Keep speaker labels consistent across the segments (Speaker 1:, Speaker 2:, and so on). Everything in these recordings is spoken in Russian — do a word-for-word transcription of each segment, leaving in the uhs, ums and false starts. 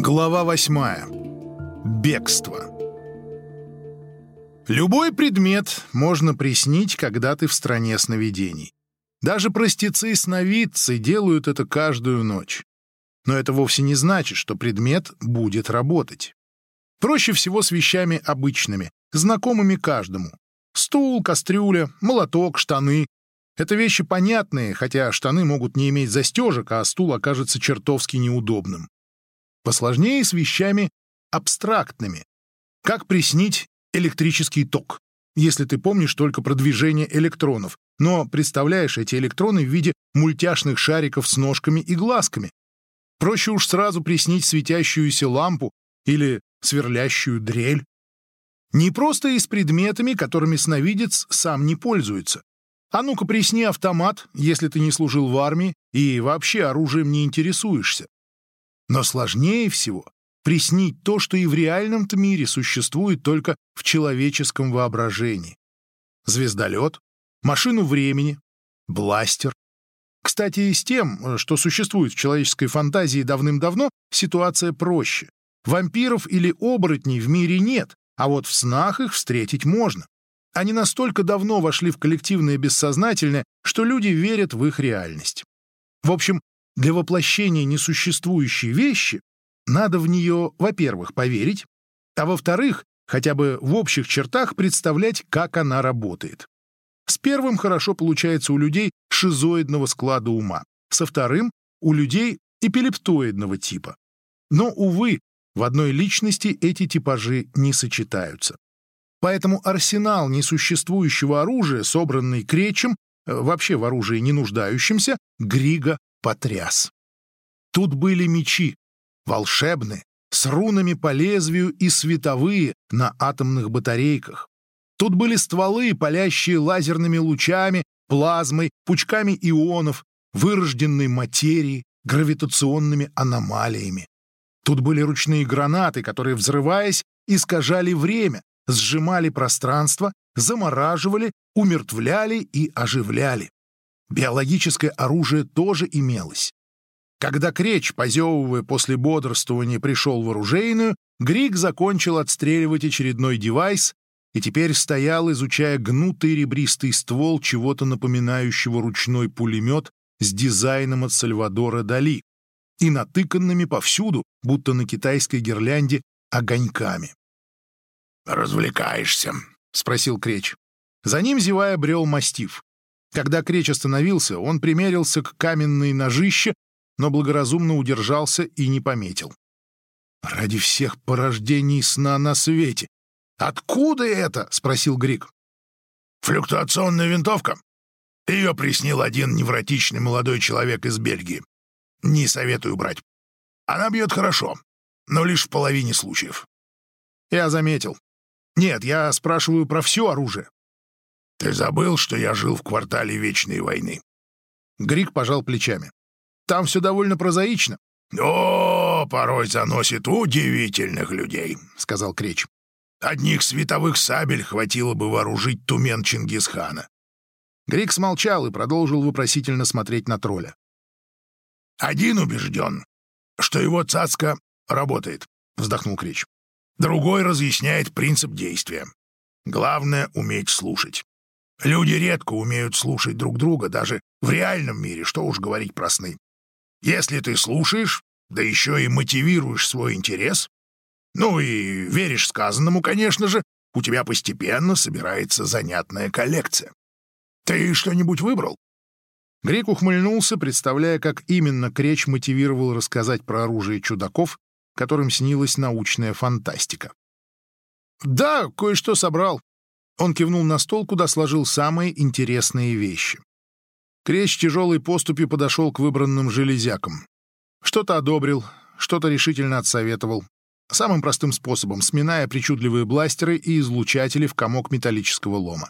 Speaker 1: Глава восьмая. Бегство. Любой предмет можно приснить, когда ты в стране сновидений. Даже простецы-сновидцы делают это каждую ночь. Но это вовсе не значит, что предмет будет работать. Проще всего с вещами обычными, знакомыми каждому. Стул, кастрюля, молоток, штаны. Это вещи понятные, хотя штаны могут не иметь застежек, а стул окажется чертовски неудобным. Посложнее с вещами абстрактными. Как приснить электрический ток, если ты помнишь только про движение электронов, но представляешь эти электроны в виде мультяшных шариков с ножками и глазками? Проще уж сразу приснить светящуюся лампу или сверлящую дрель. Не просто и с предметами, которыми сновидец сам не пользуется. А ну-ка присни автомат, если ты не служил в армии и вообще оружием не интересуешься. Но сложнее всего приснить то, что и в реальном-то мире существует только в человеческом воображении. Звездолет, машину времени, бластер. Кстати, и с тем, что существует в человеческой фантазии давным-давно, ситуация проще. Вампиров или оборотней в мире нет, а вот в снах их встретить можно. Они настолько давно вошли в коллективное бессознательное, что люди верят в их реальность. В общем, для воплощения несуществующей вещи надо в нее, во-первых, поверить, а во-вторых, хотя бы в общих чертах представлять, как она работает. С первым хорошо получается у людей шизоидного склада ума, со вторым — у людей эпилептоидного типа. Но, увы, в одной личности эти типажи не сочетаются. Поэтому арсенал несуществующего оружия, собранный Кречем, вообще в оружии не нуждающимся, Грига потряс. Тут были мечи, волшебные, с рунами по лезвию и световые на атомных батарейках. Тут были стволы, палящие лазерными лучами, плазмой, пучками ионов, вырожденной материи, гравитационными аномалиями. Тут были ручные гранаты, которые, взрываясь, искажали время, сжимали пространство, замораживали, умертвляли и оживляли. Биологическое оружие тоже имелось. Когда Креч, позевывая после бодрствования, пришел в оружейную, Григ закончил отстреливать очередной девайс и теперь стоял, изучая гнутый ребристый ствол чего-то напоминающего ручной пулемет с дизайном от Сальвадора Дали и натыканными повсюду, будто на китайской гирлянде, огоньками.
Speaker 2: «Развлекаешься?» — спросил Креч.
Speaker 1: За ним, зевая, брел мастиф. Когда Креч остановился, он примерился к каменной ножище, но благоразумно удержался и не пометил. «Ради всех порождений сна на свете! Откуда это?» — спросил Григ.
Speaker 2: «Флюктуационная винтовка. Ее приснил один невротичный молодой человек из Бельгии. Не советую брать. Она бьет хорошо, но лишь в половине случаев».
Speaker 1: «Я заметил. Нет, я спрашиваю про все оружие».
Speaker 2: «Ты забыл, что я жил в квартале Вечной войны?»
Speaker 1: Григ пожал плечами. «Там все довольно прозаично».
Speaker 2: «О, порой заносит удивительных людей», — сказал Креч. «Одних световых сабель хватило бы вооружить тумен Чингисхана».
Speaker 1: Григ смолчал и продолжил вопросительно смотреть на тролля.
Speaker 2: «Один убежден, что его цацка работает», — вздохнул Креч. «Другой разъясняет принцип действия. Главное — уметь слушать. Люди редко умеют слушать друг друга, даже в реальном мире, что уж говорить про сны. Если ты слушаешь, да еще и мотивируешь свой интерес, ну и веришь сказанному, конечно же, у тебя постепенно собирается занятная коллекция. Ты что-нибудь выбрал?»
Speaker 1: Григ ухмыльнулся, представляя, как именно Креч мотивировал рассказать про оружие чудаков, которым снилась научная фантастика. «Да, кое-что собрал». Он кивнул на стол, куда сложил самые интересные вещи. Креч тяжелой поступью подошел к выбранным железякам. Что-то одобрил, что-то решительно отсоветовал. Самым простым способом, сминая причудливые бластеры и излучатели в комок металлического лома.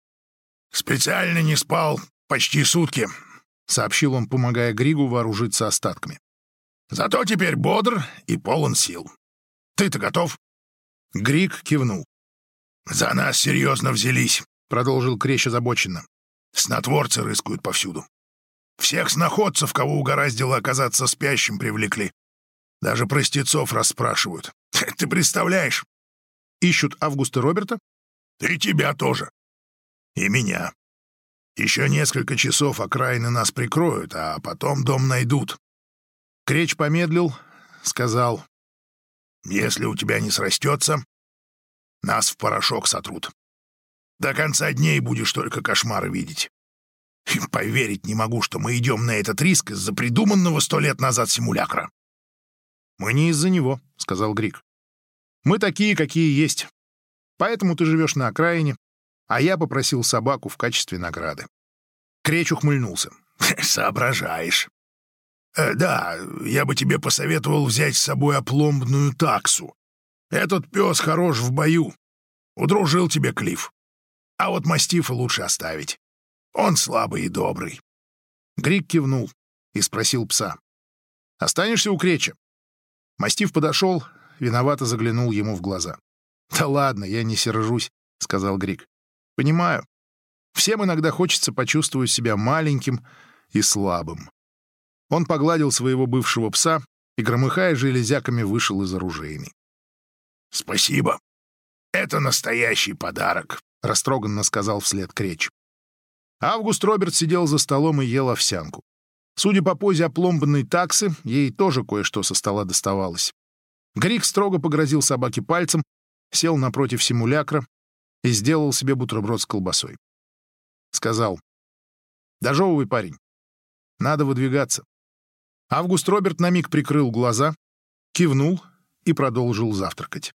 Speaker 2: «Специально не спал почти сутки», — сообщил он, помогая Григу вооружиться остатками. «Зато теперь бодр и полон сил. Ты-то готов?»
Speaker 1: Григ кивнул.
Speaker 2: «За нас серьезно взялись», —
Speaker 1: продолжил Креч озабоченно.
Speaker 2: «Снотворцы рыскают повсюду. Всех сноходцев, кого угораздило оказаться спящим, привлекли. Даже простецов расспрашивают. Ты представляешь?
Speaker 1: Ищут Августа Роберта?
Speaker 2: И тебя тоже. И меня. Еще несколько часов окраины нас прикроют, а потом дом найдут.
Speaker 1: Креч помедлил, сказал:
Speaker 2: если у тебя не срастется, нас в порошок сотрут. До конца дней будешь только кошмары видеть. И поверить не могу, что мы идем на этот риск из-за придуманного сто лет назад симулякра.
Speaker 1: «Мы не из-за него», — сказал Грик. «Мы такие, какие есть. Поэтому ты живешь на окраине, а я попросил собаку в качестве награды». Креч ухмыльнулся.
Speaker 2: «Соображаешь. Э, да, я бы тебе посоветовал взять с собой опломбную таксу. Этот пес хорош в бою. Удружил тебе Клифф. А вот мастифа лучше оставить. Он слабый и добрый».
Speaker 1: Грик кивнул и спросил пса: «Останешься у Креча?» Мастиф подошел, виновато заглянул ему в глаза. «Да ладно, я не сержусь», — сказал Грик. «Понимаю. Всем иногда хочется почувствовать себя маленьким и слабым». Он погладил своего бывшего пса и, громыхая железяками, вышел из оружейной.
Speaker 2: «Спасибо. Это настоящий подарок», —
Speaker 1: растроганно сказал вслед Креч. Август Роберт сидел за столом и ел овсянку. Судя по позе опломбанной таксы, ей тоже кое-что со стола доставалось. Грик строго погрозил собаке пальцем, сел напротив симулякра и сделал себе бутерброд с колбасой. Сказал: «Дожевывай, парень. Надо выдвигаться». Август Роберт на миг прикрыл глаза, кивнул и продолжил завтракать.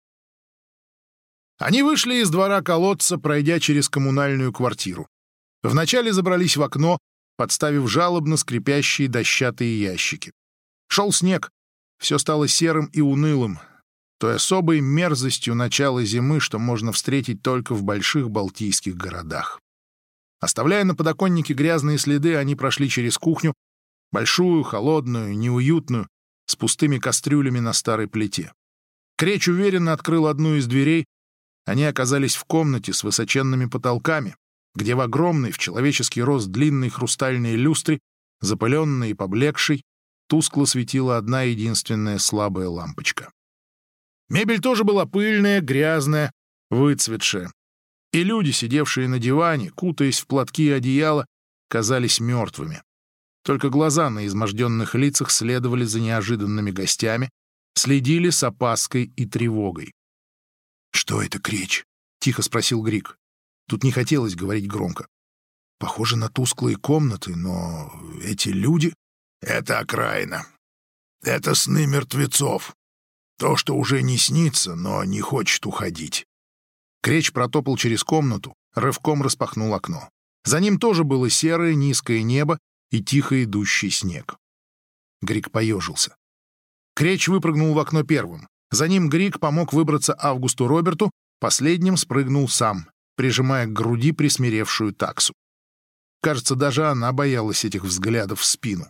Speaker 1: Они вышли из двора колодца, пройдя через коммунальную квартиру. Вначале забрались в окно, подставив жалобно скрипящие дощатые ящики. Шел снег, все стало серым и унылым, той особой мерзостью начала зимы, что можно встретить только в больших балтийских городах. Оставляя на подоконнике грязные следы, они прошли через кухню, большую, холодную, неуютную, с пустыми кастрюлями на старой плите. Креч уверенно открыл одну из дверей. Они оказались в комнате с высоченными потолками, где в огромной, в человеческий рост длинной хрустальной люстре, запыленной и поблекшей, тускло светила одна единственная слабая лампочка. Мебель тоже была пыльная, грязная, выцветшая. И люди, сидевшие на диване, кутаясь в платки и одеяло, казались мертвыми. Только глаза на изможденных лицах следовали за неожиданными гостями, следили с опаской и тревогой. «Что это, Креч?» — тихо спросил Грик. Тут не хотелось говорить громко. «Похоже на тусклые комнаты, но эти люди...»
Speaker 2: «Это окраина. Это сны мертвецов. То, что уже не снится, но не хочет уходить».
Speaker 1: Креч протопал через комнату, рывком распахнул окно. За ним тоже было серое низкое небо и тихо идущий снег. Грик поежился. Креч выпрыгнул в окно первым. За ним Грик помог выбраться Августу Роберту, последним спрыгнул сам, прижимая к груди присмиревшую таксу. Кажется, даже она боялась этих взглядов в спину.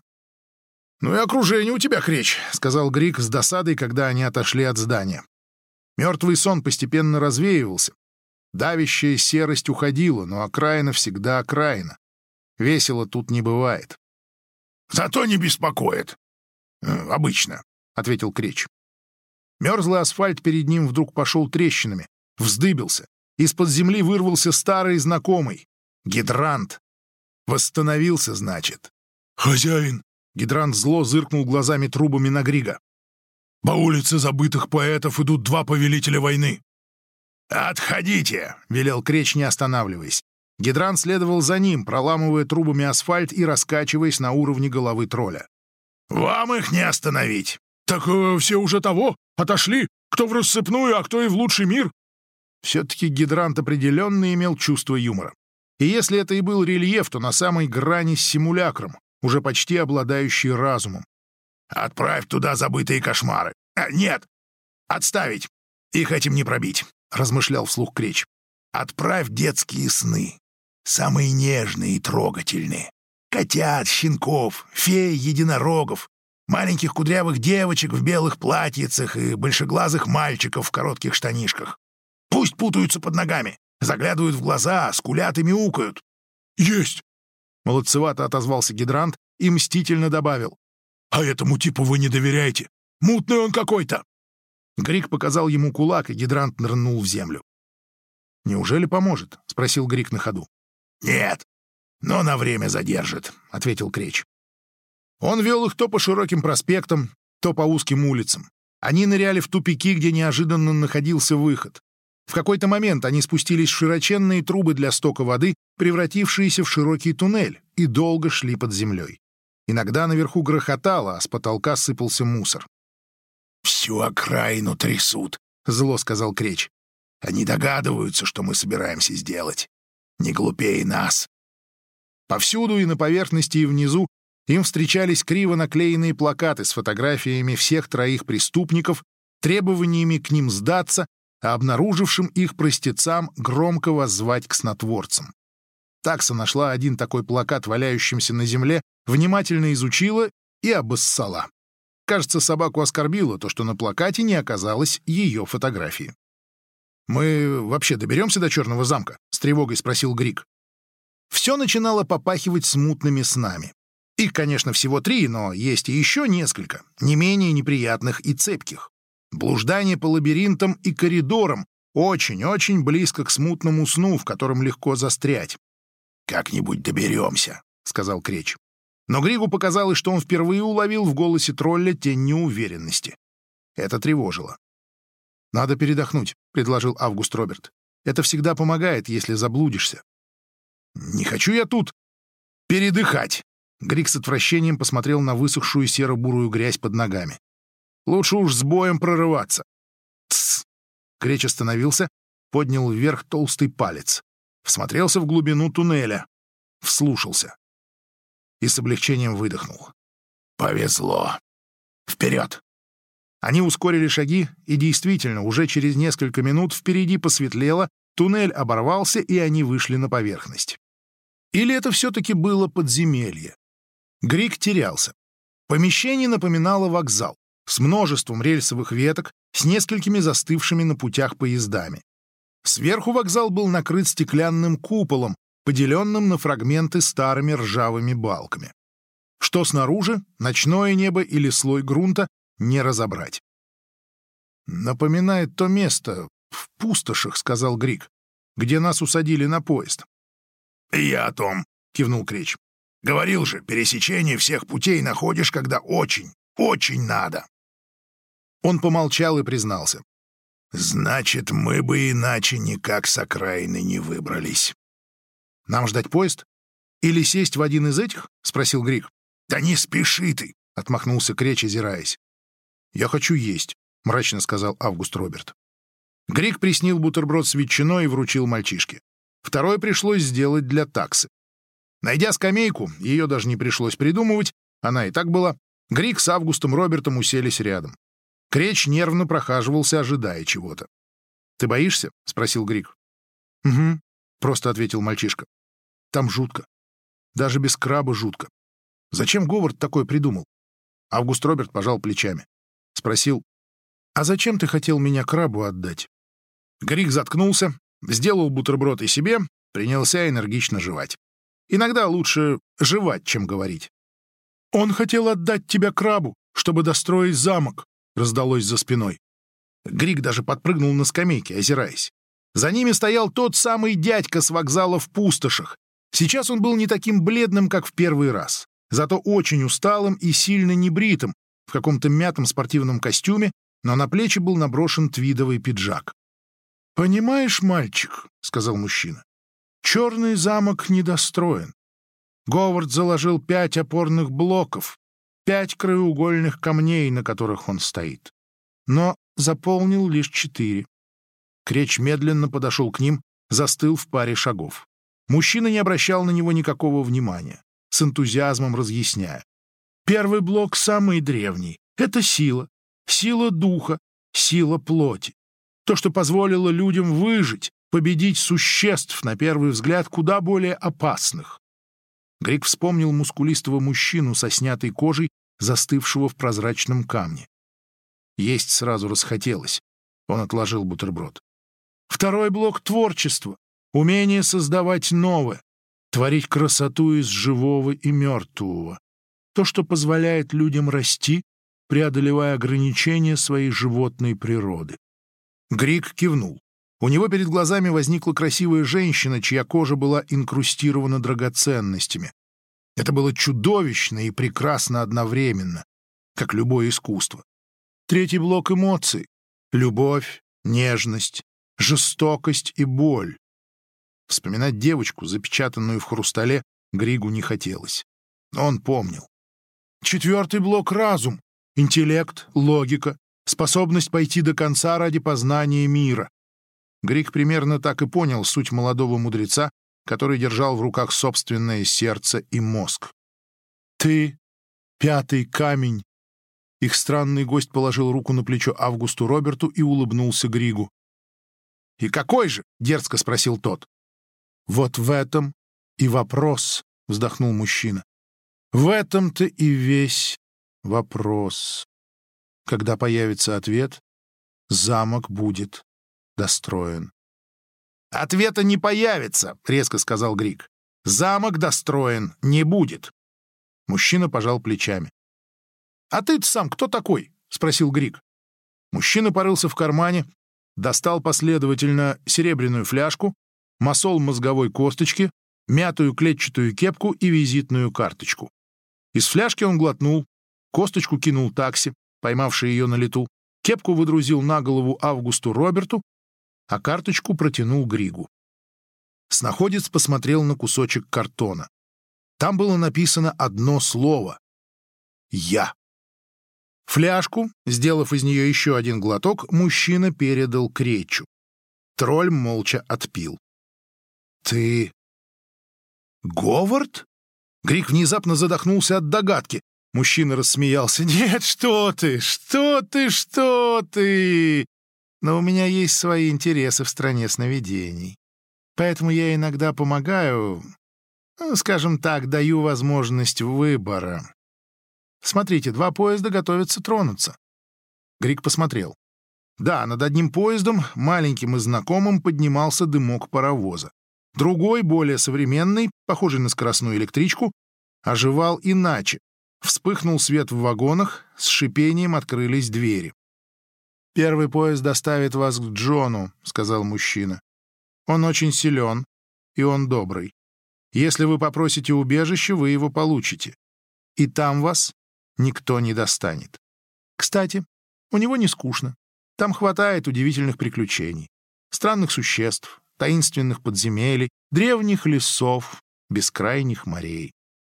Speaker 1: «Ну и окружение у тебя, Креч», — сказал Грик с досадой, когда они отошли от здания. Мертвый сон постепенно развеивался. Давящая серость уходила, но окраина всегда окраина. Весело тут не бывает.
Speaker 2: «Зато не беспокоит. Обычно», — ответил Креч.
Speaker 1: Мерзлый асфальт перед ним вдруг пошел трещинами, вздыбился. Из-под земли вырвался старый знакомый — гидрант. Восстановился, значит.
Speaker 2: «Хозяин!» —
Speaker 1: гидрант зло зыркнул глазами трубами на Грига.
Speaker 2: «По улице забытых поэтов идут два повелителя войны». «Отходите!» — велел Креч, не останавливаясь.
Speaker 1: Гидрант следовал за ним, проламывая трубами асфальт и раскачиваясь на уровне головы тролля.
Speaker 2: «Вам их не остановить!»
Speaker 1: «Так э, все уже того, отошли, кто в рассыпную, а кто и в лучший мир». Все-таки гидрант определенно имел чувство юмора. И если это и был рельеф, то на самой грани с симулякром, уже почти обладающий разумом.
Speaker 2: «Отправь туда забытые кошмары. А, нет, отставить. Их этим не пробить», — размышлял вслух Креч. «Отправь детские сны, самые нежные и трогательные. Котят, щенков, фей, единорогов, маленьких кудрявых девочек в белых платьицах и большеглазых мальчиков в коротких штанишках. Пусть путаются под ногами, заглядывают в глаза, скулят и мяукают».
Speaker 1: «Есть!» — молодцевато отозвался гидрант и мстительно добавил.
Speaker 2: «А этому типу вы не доверяете. Мутный он какой-то!»
Speaker 1: Грик показал ему кулак, и гидрант нырнул в землю. «Неужели поможет?» — спросил Грик на ходу.
Speaker 2: «Нет, но на время задержит», — ответил Креч.
Speaker 1: Он вел их то по широким проспектам, то по узким улицам. Они ныряли в тупики, где неожиданно находился выход. В какой-то момент они спустились в широченные трубы для стока воды, превратившиеся в широкий туннель, и долго шли под землей. Иногда наверху грохотало, а с потолка сыпался мусор.
Speaker 2: «Всю окраину трясут», — зло сказал Креч. «Они догадываются, что мы собираемся сделать. Не глупее нас».
Speaker 1: Повсюду и на поверхности, и внизу им встречались криво наклеенные плакаты с фотографиями всех троих преступников, требованиями к ним сдаться, а обнаружившим их простецам громко воззвать к снотворцам. Такса нашла один такой плакат, валяющимся на земле, внимательно изучила и обоссала. Кажется, собаку оскорбило то, что на плакате не оказалось ее фотографии. «Мы вообще доберемся до Черного замка?» — с тревогой спросил Грик. Все начинало попахивать смутными снами. Их, конечно, всего три, но есть и еще несколько, не менее неприятных и цепких. Блуждание по лабиринтам и коридорам очень-очень близко к смутному сну, в котором легко застрять.
Speaker 2: «Как-нибудь доберемся», — сказал Креч.
Speaker 1: Но Григу показалось, что он впервые уловил в голосе тролля тень неуверенности. Это тревожило. «Надо передохнуть», — предложил Август Роберт. «Это всегда помогает, если заблудишься». «Не хочу я тут передыхать», — Григ с отвращением посмотрел на высохшую серо-бурую грязь под ногами. «Лучше уж с боем прорываться». «Тссс!» Креч остановился, поднял вверх толстый палец, всмотрелся в глубину туннеля, вслушался и с облегчением выдохнул.
Speaker 2: «Повезло! Вперед!»
Speaker 1: Они ускорили шаги, и действительно, уже через несколько минут впереди посветлело, туннель оборвался, и они вышли на поверхность. Или это все-таки было подземелье? Грик терялся. Помещение напоминало вокзал, с множеством рельсовых веток, с несколькими застывшими на путях поездами. Сверху вокзал был накрыт стеклянным куполом, поделенным на фрагменты старыми ржавыми балками. Что снаружи, ночное небо или слой грунта, не разобрать. «Напоминает то место, в пустошах», — сказал Грик, — «где нас усадили на поезд».
Speaker 2: «Я о том», — кивнул Креч. «Говорил же, пересечение всех путей находишь, когда очень, очень надо».
Speaker 1: Он помолчал и признался.
Speaker 2: «Значит, мы бы иначе никак с окраины не выбрались».
Speaker 1: «Нам ждать поезд? Или сесть в один из этих?» — спросил Грик.
Speaker 2: «Да не спеши ты!» — отмахнулся Креч, озираясь.
Speaker 1: «Я хочу есть», — мрачно сказал Август Роберт. Грик приснил бутерброд с ветчиной и вручил мальчишке. Второй пришлось сделать для таксы. Найдя скамейку, ее даже не пришлось придумывать, она и так была, Грик с Августом Робертом уселись рядом. Креч нервно прохаживался, ожидая чего-то. «Ты боишься?» — спросил Грик. «Угу», — просто ответил мальчишка. «Там жутко. Даже без краба жутко. Зачем Говард такое придумал?» Август Роберт пожал плечами. Спросил, «А зачем ты хотел меня крабу отдать?» Грик заткнулся, сделал бутерброд и себе, принялся энергично жевать. Иногда лучше жевать, чем говорить. «Он хотел отдать тебя крабу, чтобы достроить замок», — раздалось за спиной. Грик даже подпрыгнул на скамейке, озираясь. За ними стоял тот самый дядька с вокзала в пустошах. Сейчас он был не таким бледным, как в первый раз, зато очень усталым и сильно небритым, в каком-то мятом спортивном костюме, но на плечи был наброшен твидовый пиджак. «Понимаешь, мальчик, — сказал мужчина, — черный замок недостроен. Говард заложил пять опорных блоков, пять краеугольных камней, на которых он стоит, но заполнил лишь четыре». Креч медленно подошел к ним, застыл в паре шагов. Мужчина не обращал на него никакого внимания, с энтузиазмом разъясняя. «Первый блок самый древний — это сила, сила духа, сила плоти. То, что позволило людям выжить, победить существ, на первый взгляд, куда более опасных». Грик вспомнил мускулистого мужчину со снятой кожей, застывшего в прозрачном камне. Есть сразу расхотелось. Он отложил бутерброд. «Второй блок — творчества, умение создавать новое, творить красоту из живого и мертвого. То, что позволяет людям расти, преодолевая ограничения своей животной природы. Григ кивнул. У него перед глазами возникла красивая женщина, чья кожа была инкрустирована драгоценностями. Это было чудовищно и прекрасно одновременно, как любое искусство. Третий блок эмоций — любовь, нежность, жестокость и боль. Вспоминать девочку, запечатанную в хрустале, Григу не хотелось. Но он помнил. Четвертый блок — разум, интеллект, логика, способность пойти до конца ради познания мира. Григ примерно так и понял суть молодого мудреца, который держал в руках собственное сердце и мозг. «Ты — пятый камень!» Их странный гость положил руку на плечо Августу Роберту и улыбнулся Григу. «И какой же?» — дерзко спросил тот. «Вот в этом и вопрос», — вздохнул мужчина. «В этом-то и весь вопрос. Когда появится ответ, замок будет достроен». «Ответа не появится», — резко сказал Григ. «Замок достроен не будет». Мужчина пожал плечами. «А ты-то сам кто такой?» — спросил Григ. Мужчина порылся в кармане, достал последовательно серебряную фляжку, мосол мозговой косточки, мятую клетчатую кепку и визитную карточку. Из фляжки он глотнул, косточку кинул такси, поймавший ее на лету, кепку выдрузил на голову Августу Роберту, а карточку протянул Григу. Снаходец посмотрел на кусочек картона. Там было написано одно слово — «Я». Фляжку, сделав из нее еще один глоток, мужчина передал Кречу. Тролль молча отпил. «Ты... Говард?» Григ внезапно задохнулся от догадки. Мужчина рассмеялся. «Нет, что ты, что ты, что ты! Но у меня есть свои интересы в стране сновидений. Поэтому я иногда помогаю, скажем так, даю возможность выбора. Смотрите, два поезда готовятся тронуться». Григ посмотрел. Да, над одним поездом, маленьким и знакомым, поднимался дымок паровоза. Другой, более современный, похожий на скоростную электричку, оживал иначе. Вспыхнул свет в вагонах, с шипением открылись двери. «Первый поезд доставит вас к Джону», — сказал мужчина. «Он очень силен, и он добрый. Если вы попросите убежище, вы его получите. И там вас никто не достанет. Кстати, у него не скучно. Там хватает удивительных приключений, странных существ, таинственных подземелий, древних лесов, бескрайних морей».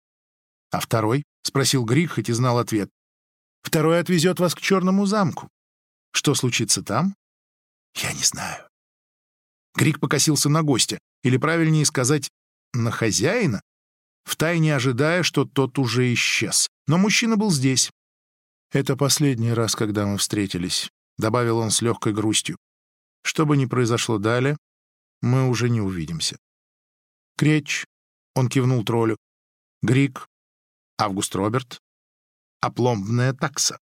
Speaker 1: «А второй?» — спросил Григ, хоть и знал ответ. «Второй отвезет вас к Черному замку. Что случится там? Я не знаю». Григ покосился на гостя, или, правильнее сказать, на хозяина, втайне ожидая, что тот уже исчез. Но мужчина был здесь. «Это последний раз, когда мы встретились», — добавил он с легкой грустью. «Что бы ни произошло далее, мы уже не увидимся». «Креч», — он кивнул троллю, — «Григ, Август Роберт, опломбная такса».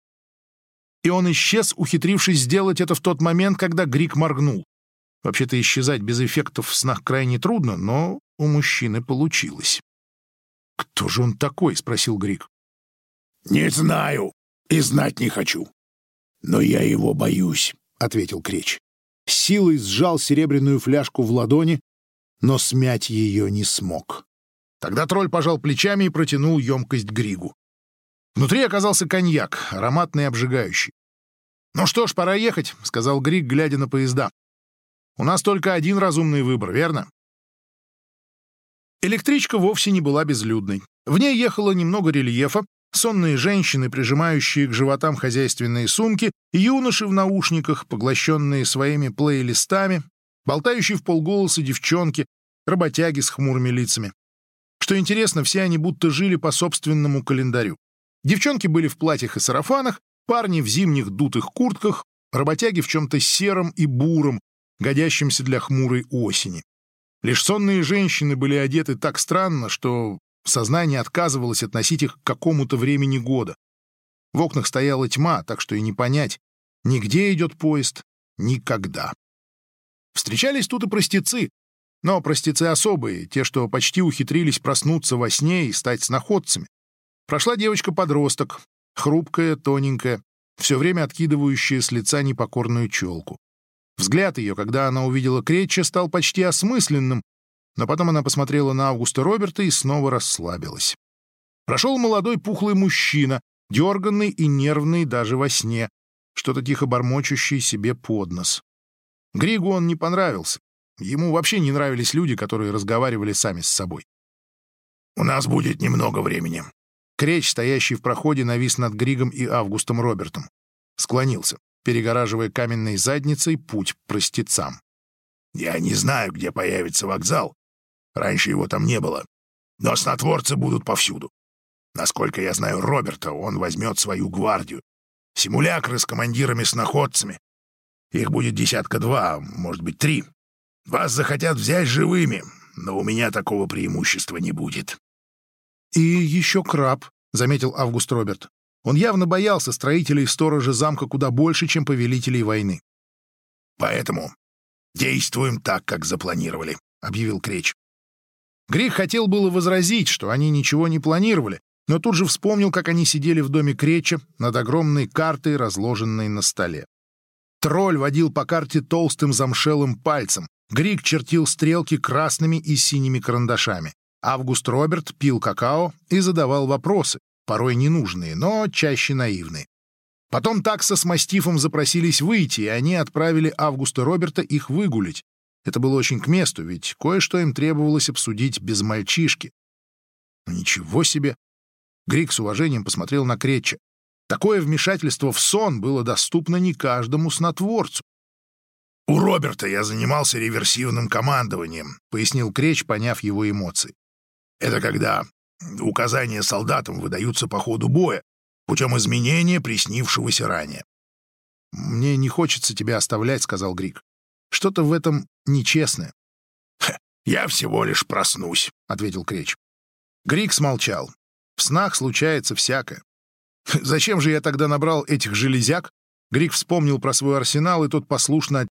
Speaker 1: И он исчез, ухитрившись сделать это в тот момент, когда Григ моргнул. Вообще-то исчезать без эффектов в снах крайне трудно, но у мужчины получилось. «Кто же он такой?» — спросил Григ.
Speaker 2: «Не знаю и знать не хочу. Но я его боюсь», — ответил Креч. С силой сжал серебряную фляжку в ладони, но смять ее не смог.
Speaker 1: Тогда тролль пожал плечами и протянул емкость Григу. Внутри оказался коньяк, ароматный и обжигающий. «Ну что ж, пора ехать», — сказал Григ, глядя на поезда. «У нас только один разумный выбор, верно?» Электричка вовсе не была безлюдной. В ней ехало немного рельефа, сонные женщины, прижимающие к животам хозяйственные сумки, юноши в наушниках, поглощенные своими плейлистами, болтающие в полголоса девчонки, работяги с хмурыми лицами. Что интересно, все они будто жили по собственному календарю. Девчонки были в платьях и сарафанах, парни в зимних дутых куртках, работяги в чем-то сером и буром, годящемся для хмурой осени. Лишь сонные женщины были одеты так странно, что сознание отказывалось относить их к какому-то времени года. В окнах стояла тьма, так что и не понять, ни где идет поезд, ни когда. Встречались тут и простецы, но простецы особые, те, что почти ухитрились проснуться во сне и стать сноходцами. Прошла девочка-подросток, Хрупкая, тоненькая, все время откидывающая с лица непокорную челку. Взгляд ее, когда она увидела Креча, стал почти осмысленным, но потом она посмотрела на Августа Роберта и снова расслабилась. Прошел молодой пухлый мужчина, дерганный и нервный даже во сне, что-то тихо бормочущий себе под нос. Григу он не понравился. Ему вообще не нравились люди, которые разговаривали сами с собой.
Speaker 2: «У нас будет немного времени».
Speaker 1: Креч, стоящий в проходе, навис над Григом и Августом Робертом. Склонился, перегораживая каменной задницей путь простецам.
Speaker 2: «Я не знаю, где появится вокзал. Раньше его там не было. Но снотворцы будут повсюду. Насколько я знаю Роберта, он возьмет свою гвардию. Симулякры с командирами-сноходцами. Их будет десятка два, может быть, три. Вас захотят взять живыми, но у меня такого преимущества не будет».
Speaker 1: «И еще краб», — заметил Август Роберт. Он явно боялся строителей и сторожа замка куда больше, чем повелителей войны.
Speaker 2: «Поэтому действуем так, как запланировали», — объявил Креч.
Speaker 1: Григ хотел было возразить, что они ничего не планировали, но тут же вспомнил, как они сидели в доме Креча над огромной картой, разложенной на столе. Тролль водил по карте толстым замшелым пальцем, Григ чертил стрелки красными и синими карандашами. Август Роберт пил какао и задавал вопросы, порой ненужные, но чаще наивные. Потом такса с мастифом запросились выйти, и они отправили Августа Роберта их выгулить. Это было очень к месту, ведь кое-что им требовалось обсудить без мальчишки. Ничего себе! Григ с уважением посмотрел на Креча. Такое вмешательство в сон было доступно не каждому снотворцу.
Speaker 2: «У Роберта я занимался реверсивным командованием», — пояснил Креч, поняв его эмоции. «Это когда указания солдатам выдаются по ходу боя путем изменения приснившегося ранее».
Speaker 1: «Мне не хочется тебя оставлять», — сказал Григ. «Что-то в этом нечестное».
Speaker 2: «Я всего лишь проснусь», — ответил Креч.
Speaker 1: Григ смолчал. В снах случается всякое. «Зачем же я тогда набрал этих железяк?» Григ вспомнил про свой арсенал, и тот послушно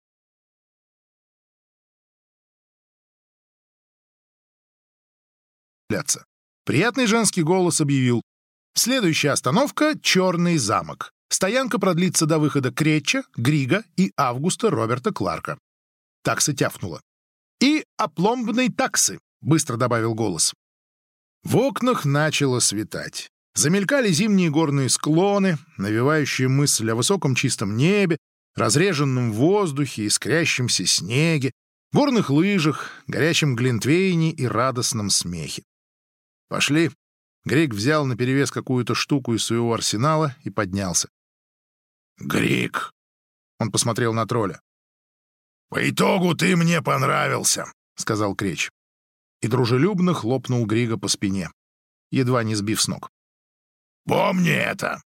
Speaker 1: Приятный женский голос объявил: «Следующая остановка — Черный замок. Стоянка продлится до выхода Креча, Грига и Августа Роберта Кларка». Такса тяфнула. «И опломбной таксы», — быстро добавил голос. В окнах начало светать. Замелькали зимние горные склоны, навевающие мысль о высоком чистом небе, разреженном воздухе, искрящемся снеге, горных лыжах, горячем глинтвейне и радостном смехе. «Пошли». Григ взял наперевес какую-то штуку из своего арсенала и поднялся.
Speaker 2: «Григ!» —
Speaker 1: он посмотрел на тролля.
Speaker 2: «По итогу ты мне понравился»,
Speaker 1: — сказал Креч. И дружелюбно хлопнул Грига по спине, едва не сбив с ног.
Speaker 2: «Помни это!»